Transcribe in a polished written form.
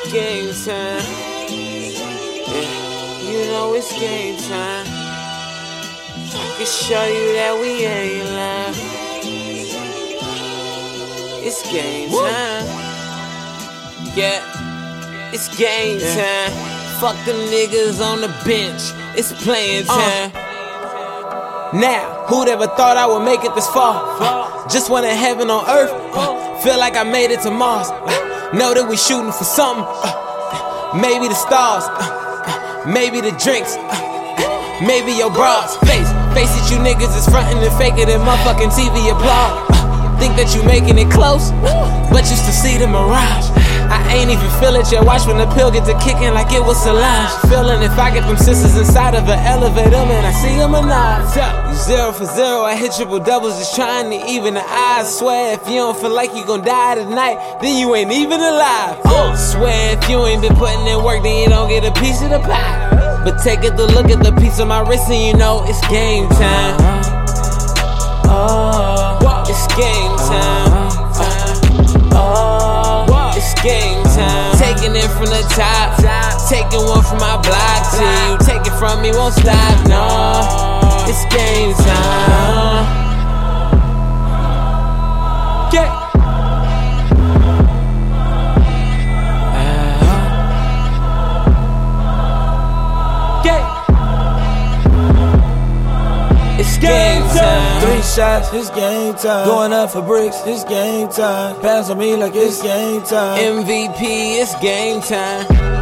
game time. Yeah, you know it's game time. I can show you that we ain't lying. It's game time. Yeah, it's game time. Fuck them niggas on the bench. It's playing time. Now, who'd ever thought I would make it this far? Just wanted heaven on earth. Feel like I made it to Mars. Know that we shooting for something. Maybe the stars. Maybe the drinks. Maybe your bras. Face it, you niggas is frontin' and faking and motherfucking TV applaud. Think that you making it close, but you still see the mirage. I ain't even feel it yet. Watch when the pill get to kicking like it was Solange. Feeling if I get them sisters inside of an elevator, man, I see them or not. You 0 for 0, I hit triple doubles just trying to even the odds. Swear if you don't feel like you gon' die tonight, then you ain't even alive. Swear if you ain't been putting in work, then you don't get a piece of the pie. But take a look at the piece of my wrist and you know it's game time. It's game time. It's game time. Taking it from the top, taking one from my block. Till you take it from me, won't stop. No, it's game time. Yeah. It's game time. 3 shots, it's game time. Going up for bricks, it's game time. Pass on me like it's game time. MVP, it's game time.